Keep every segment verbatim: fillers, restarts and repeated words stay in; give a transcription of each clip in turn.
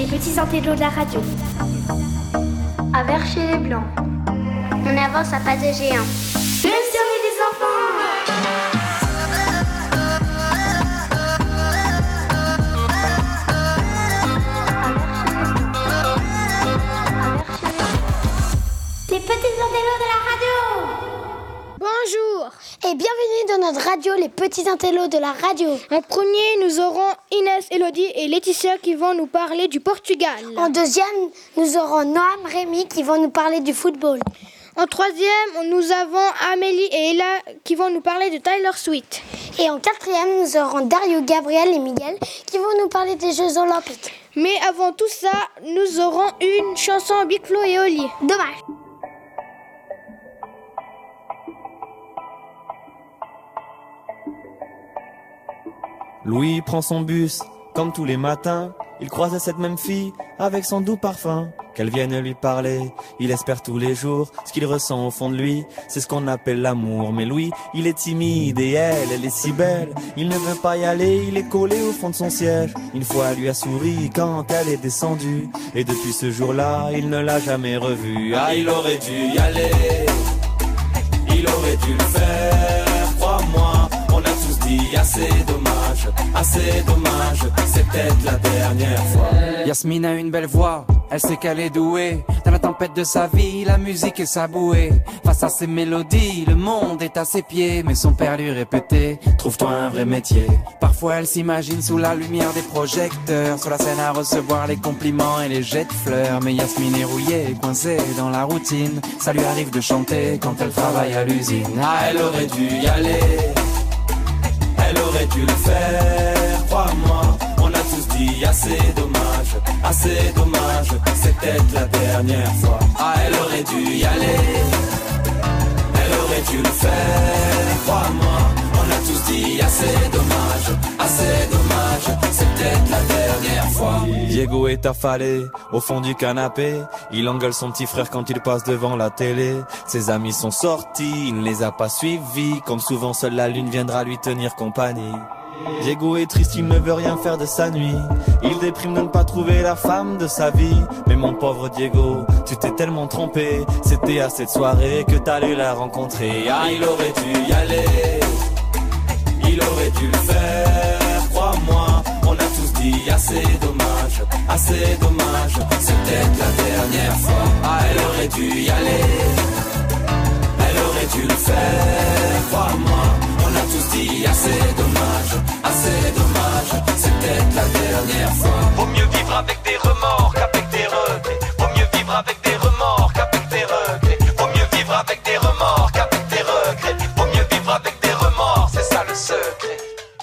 les petits intellos de la radio. À vers chez les blancs. On avance à pas de géant. Même si on est des enfants. Les petits intellos de la radio. Bonjour et bienvenue dans notre radio, les petits intellos de la radio. En premier, nous aurons Inès, Elodie et Laetitia qui vont nous parler du Portugal. En deuxième, nous aurons Noam, Rémi qui vont nous parler du football. En troisième, nous avons Amélie et Ella qui vont nous parler de Taylor Swift. Et en quatrième, nous aurons Dario, Gabriel et Miguel qui vont nous parler des Jeux Olympiques. Mais avant tout ça, nous aurons une chanson Big Flo et Oli. Dommage. Louis prend son bus, comme tous les matins. Il croise cette même fille, avec son doux parfum. Qu'elle vienne lui parler, il espère tous les jours. Ce qu'il ressent au fond de lui, c'est ce qu'on appelle l'amour. Mais Louis, il est timide et elle, elle est si belle. Il ne veut pas y aller, il est collé au fond de son siège. Une fois, elle lui a souri quand elle est descendue. Et depuis ce jour-là, il ne l'a jamais revue. Ah, il aurait dû y aller, il aurait dû le faire, crois-moi. On a tous dit assez dommage, assez dommage, c'est peut-être la dernière fois. Yasmine a une belle voix, elle sait qu'elle est douée. Dans la tempête de sa vie, la musique est sa bouée. Face à ses mélodies, le monde est à ses pieds. Mais son père lui répétait, trouve-toi un vrai métier. Parfois elle s'imagine sous la lumière des projecteurs, sur la scène à recevoir les compliments et les jets de fleurs. Mais Yasmine est rouillée, coincée dans la routine. Ça lui arrive de chanter quand elle travaille à l'usine. Ah, elle aurait dû y aller, elle aurait dû le faire, crois-moi. On a tous dit assez dommage, assez dommage, c'est peut-être la dernière fois. Ah, elle aurait dû y aller, elle aurait dû le faire, crois-moi. On a tous dit assez dommage, assez dommage, c'est peut-être la dernière fois. Diego est affalé au fond du canapé. Il engueule son petit frère quand il passe devant la télé. Ses amis sont sortis, il ne les a pas suivis. Comme souvent, seule la lune viendra lui tenir compagnie. Diego est triste, il ne veut rien faire de sa nuit. Il déprime de ne pas trouver la femme de sa vie. Mais mon pauvre Diego, tu t'es tellement trompé. C'était à cette soirée que t'allais la rencontrer. Ah, il aurait dû y aller, il aurait dû le faire, crois-moi. On a tous dit assez dommage, assez dommage, c'est peut-être la dernière fois. Ah, elle aurait dû y aller, elle aurait dû le faire, crois-moi. On a tous dit assez dommage, assez dommage, c'est peut-être la dernière fois. Vaut mieux vivre avec des remords qu'avec des regrets. Vaut mieux vivre avec des remords qu'avec des regrets. Vaut mieux vivre avec des remords qu'avec des regrets. Vaut mieux vivre avec des remords, c'est ça le secret.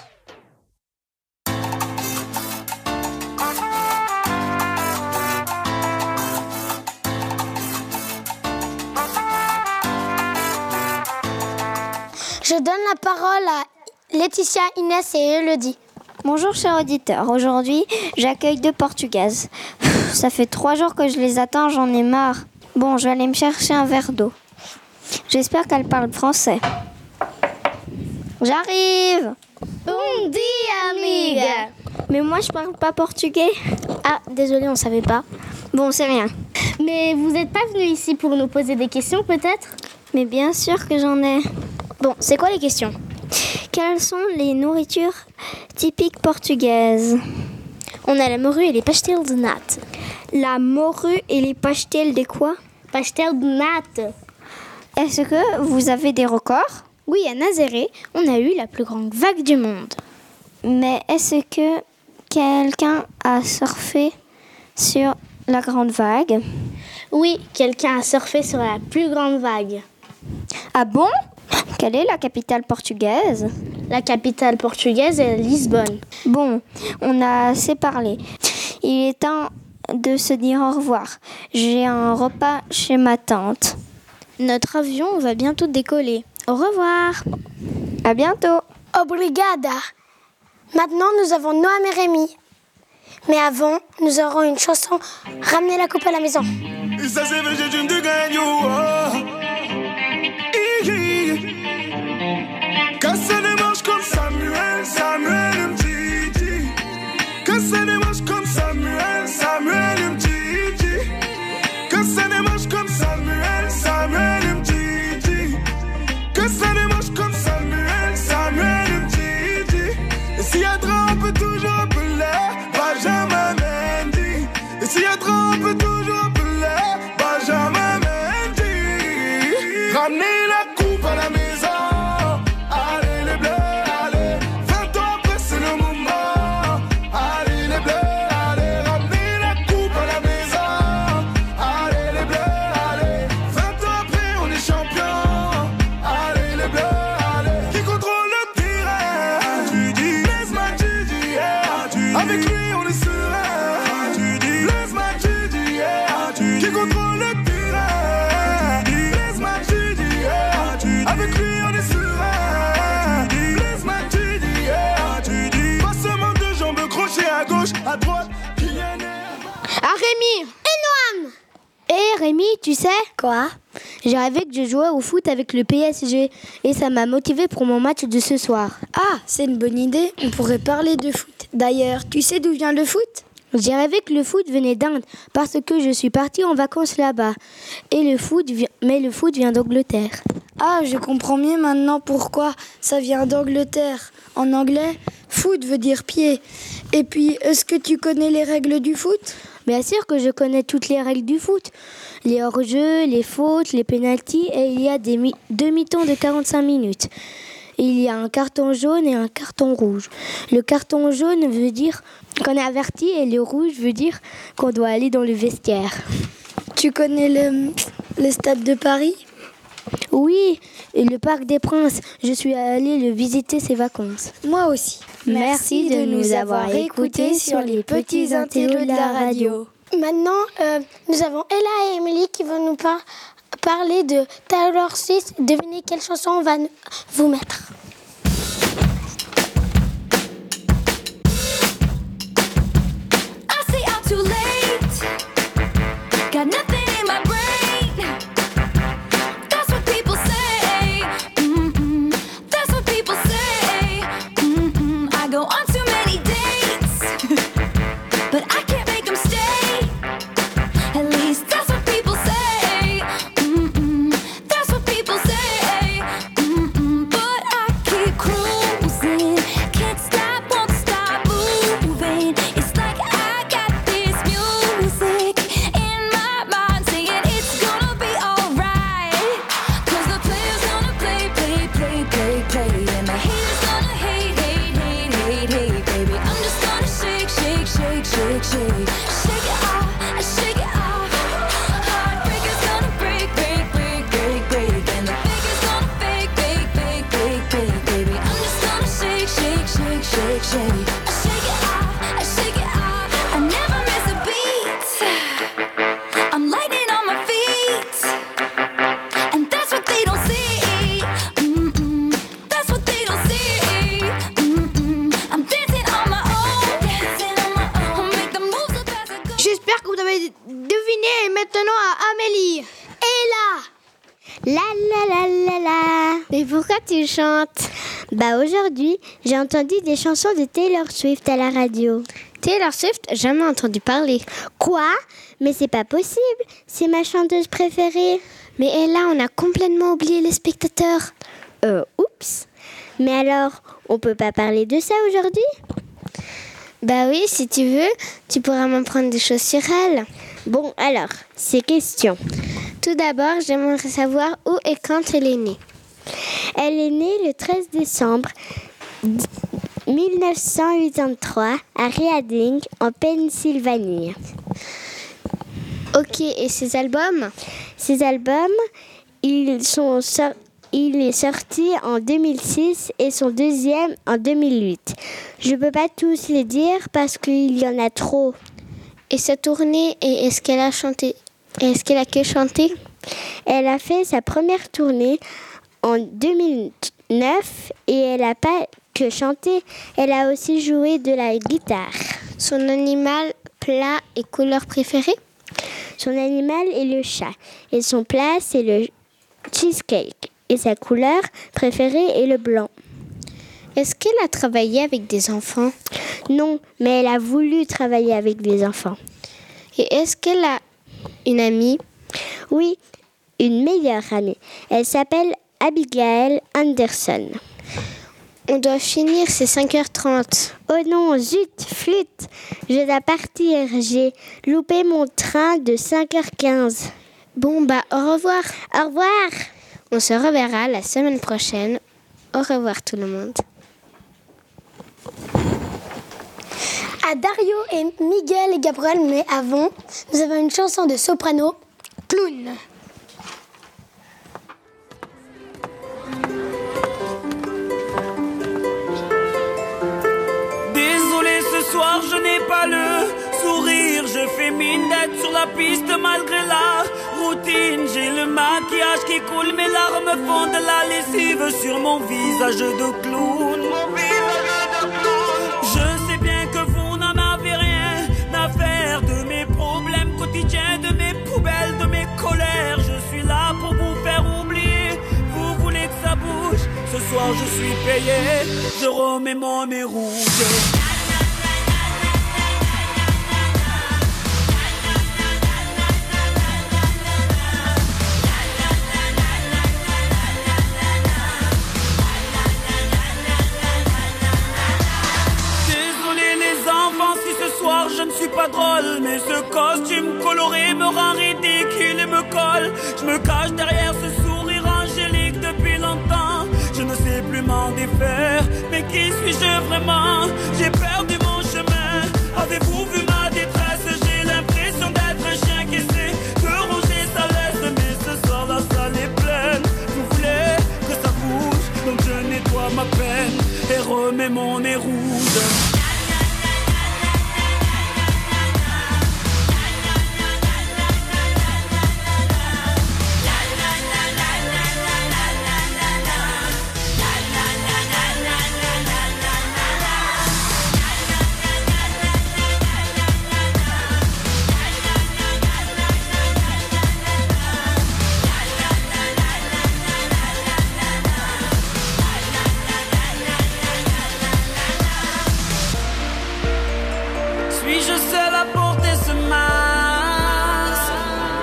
Je donne la parole à Laetitia, Inès et Elodie. Bonjour chers auditeurs, aujourd'hui j'accueille deux Portugaises. Ça fait trois jours que je les attends, j'en ai marre. Bon, je vais aller me chercher un verre d'eau. J'espère qu'elles parlent français. J'arrive! Bon dia, amiga! Mais moi je parle pas portugais. Ah, désolé, on savait pas. Bon, c'est rien. Mais vous n'êtes pas venu ici pour nous poser des questions peut-être? Mais bien sûr que j'en ai. Bon, c'est quoi les questions? Quelles sont les nourritures typiques portugaises? On a la morue et les pastel de nata. La morue et les pastel de quoi? Pastel de nata. Est-ce que vous avez des records? Oui, à Nazaré, on a eu la plus grande vague du monde. Mais est-ce que quelqu'un a surfé sur la grande vague? Oui, quelqu'un a surfé sur la plus grande vague. Ah bon? Quelle est la capitale portugaise? La capitale portugaise est Lisbonne. Bon, on a assez parlé. Il est temps de se dire au revoir. J'ai un repas chez ma tante. Notre avion va bientôt décoller. Au revoir. À bientôt. Obrigada. Maintenant, nous avons Noam et Rémi. Mais avant, nous aurons une chanson Ramener la coupe à la maison. Ça c'est vrai, j'ai une de gagne. Quand ça démarche comme Samuel, Samuel me dit. Quand ça démarche comme Samuel, Samuel Avec lui on est serein. Tu dis, laisse-moi, tu dis, yeah. Tu dis, qui contrôle le terrain. Tu dis, laisse-moi, tu dis, yeah. Tu dis, avec lui on est serein. Tu dis, laisse-moi, tu dis, yeah. Tu dis, passement de jambes crochet à gauche, à droite. Ah Rémi. Et Noam. Eh Rémi, tu sais Quoi? J'ai rêvé que je jouais au foot avec le P S G et ça m'a motivé pour mon match de ce soir. Ah, c'est une bonne idée. On pourrait parler de foot. D'ailleurs, tu sais d'où vient le foot? J'ai rêvé que le foot venait d'Inde parce que je suis partie en vacances là-bas. Et le foot vi- mais le foot vient d'Angleterre. Ah, je comprends mieux maintenant pourquoi ça vient d'Angleterre. En anglais, foot veut dire pied. Et puis, est-ce que tu connais les règles du foot? Bien sûr que je connais toutes les règles du foot. Les hors-jeux, les fautes, les pénaltys et il y a des mi- demi-temps de quarante-cinq minutes. Il y a un carton jaune et un carton rouge. Le carton jaune veut dire qu'on est averti et le rouge veut dire qu'on doit aller dans le vestiaire. Tu connais le, le stade de Paris? Oui, et le Parc des Princes. Je suis allée le visiter ces vacances. Moi aussi. Merci de nous avoir écoutés sur les petits intellos de la radio. Maintenant, euh, nous avons Ella et Emily qui vont nous par- parler de Taylor Swift. Devinez quelle chanson on va n- vous mettre. I stay out too late. Got nothing in my brain. That's what people say. Mm-mm. That's what people say. Mm-mm. I go on too many dates, but I can't make them stay. At least that's what people say. Mm-mm. That's what people say. Mm-mm. But I keep cruising. Can't stop, won't stop moving. It's like I got this music in my mind saying it's gonna be alright. Cause the player's gonna play, play, play, play, play. And the haters gonna hate, hate, hate, hate, hate. Baby, I'm just gonna shake, shake, shake, shake, shake. Shake it off, shake it off. Heartbreaker's gonna break, break, break, break, break. And the faker's gonna fake, fake, fake, fake, fake. Baby, I'm just gonna shake, shake, shake, shake, shake. Shake it off, shake it off. I never miss a beat. I'm lightning on my feet. And that's what they don't see. Mm-mm. That's what they don't see. Mm-mm. I'm dancing on my own. Dancing on my own. Make the moves up as I go. J'espère que vous avez deviné. Et maintenant à Amélie. La la la la la. Mais pourquoi tu chantes? Bah aujourd'hui, j'ai entendu des chansons de Taylor Swift à la radio. Taylor Swift, jamais entendu parler. Quoi? Mais c'est pas possible, c'est ma chanteuse préférée. Mais et là, on a complètement oublié les spectateurs. Euh, oups. Mais alors, on peut pas parler de ça aujourd'hui? Bah oui, si tu veux, tu pourras m'apprendre des choses sur elle. Bon, alors, ces questions. Tout d'abord, j'aimerais savoir où et quand elle est née. Elle est née le treize décembre mille neuf cent quatre-vingt-trois à Reading, en Pennsylvanie. Ok, et ses albums? Ses albums, ils sont sor- il est sorti en deux mille six et son deuxième en deux mille huit. Je peux pas tous les dire parce qu'il y en a trop. Et sa tournée, et est-ce qu'elle a chanté? Est-ce qu'elle a que chanté? Elle a fait sa première tournée en deux mille neuf et elle n'a pas que chanté, elle a aussi joué de la guitare. Son animal, plat et couleur préférée? Son animal est le chat et son plat c'est le cheesecake et sa couleur préférée est le blanc. Est-ce qu'elle a travaillé avec des enfants? Non, mais elle a voulu travailler avec des enfants. Et est-ce qu'elle a une amie? Oui, une meilleure amie. Elle s'appelle Abigail Anderson. On doit finir, c'est cinq heures trente. Oh non, zut, flûte. Je dois partir, j'ai loupé mon train de cinq heures quinze. Bon, bah, au revoir. Au revoir. On se reverra la semaine prochaine. Au revoir tout le monde. À Dario et Miguel et Gabriel, mais avant, nous avons une chanson de soprano, Clown. Désolé ce soir. soir je n'ai pas le sourire. Je fais mine d'être sur la piste malgré la routine. J'ai le maquillage qui coule, mes larmes font de la lessive sur mon visage de clown. Je sais bien que vous n'en avez rien à faire de mes problèmes quotidiens, de mes poubelles, de mes colères. Je suis là pour vous faire oublier. Vous voulez que ça bouge? Ce soir je suis payé, je remets mon nez rouge. Je ne suis pas drôle, mais ce costume coloré me rend ridicule et me colle. Je me cache derrière ce sourire angélique depuis longtemps. Je ne sais plus m'en défaire, mais qui suis-je vraiment? J'ai perdu mon chemin. Avez-vous vu ma détresse? J'ai l'impression d'être un chien qui essaie de ronger sa laisse, mais ce soir la salle est pleine. Vous voulez que ça bouge, donc je nettoie ma peine et remets mon nez rouge. Suis-je seule à porter ce masque?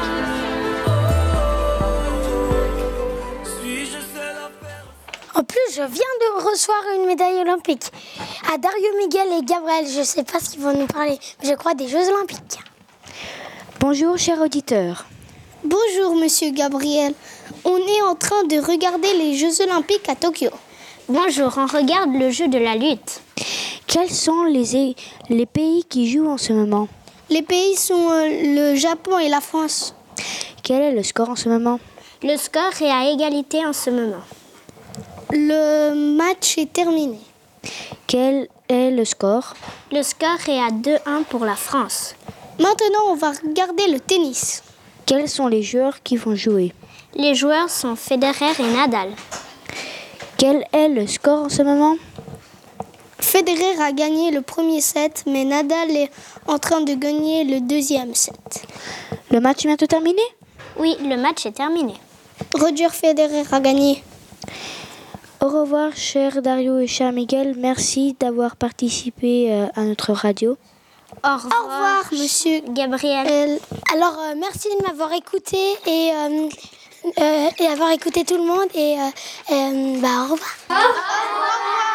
Suis-je seule à faire... En plus, je viens de recevoir une médaille olympique. À Dario, Miguel et Gabriel, je ne sais pas ce qu'ils vont nous parler, mais je crois des Jeux olympiques. Bonjour, chers auditeurs. Bonjour, monsieur Gabriel. On est en train de regarder les Jeux olympiques à Tokyo. Bonjour, on regarde le jeu de la lutte. Quels sont les, les pays qui jouent en ce moment? Les pays sont euh, le Japon et la France. Quel est le score en ce moment? Le score est à égalité en ce moment. Le match est terminé. Quel est le score? Le score est à deux un pour la France. Maintenant, on va regarder le tennis. Quels sont les joueurs qui vont jouer? Les joueurs sont Federer et Nadal. Quel est le score en ce moment? Federer a gagné le premier set, mais Nadal est en train de gagner le deuxième set. Le match vient de terminer? Oui, le match est terminé. Roger Federer a gagné. Au revoir, cher Dario et cher Miguel. Merci d'avoir participé euh, à notre radio. Au revoir, Au revoir monsieur Gabriel. Euh, alors, euh, merci de m'avoir écouté et, euh, euh, et d'avoir écouté tout le monde. Et euh, euh, bah, au revoir. Au revoir.